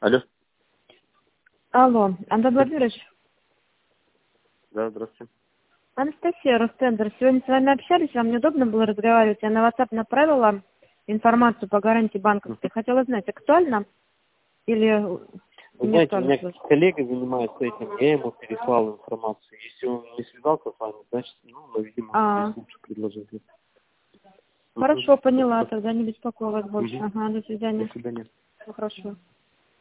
Алло. Алло, Антон Владимирович? Да, здравствуйте. Анастасия, Ростендер. Сегодня с вами общались, вам неудобно было разговаривать. Я на WhatsApp направила информацию по гарантии банковской. Хотела знать, актуально или Вы не знаете, у меня актуально? коллега занимается этим, я ему переслал информацию. Если он не связался с вами, значит, видимо, здесь лучше предложить. Хорошо, поняла, тогда не беспокою вас больше. Мгм. Ага, до свидания. До свидания. Все хорошо.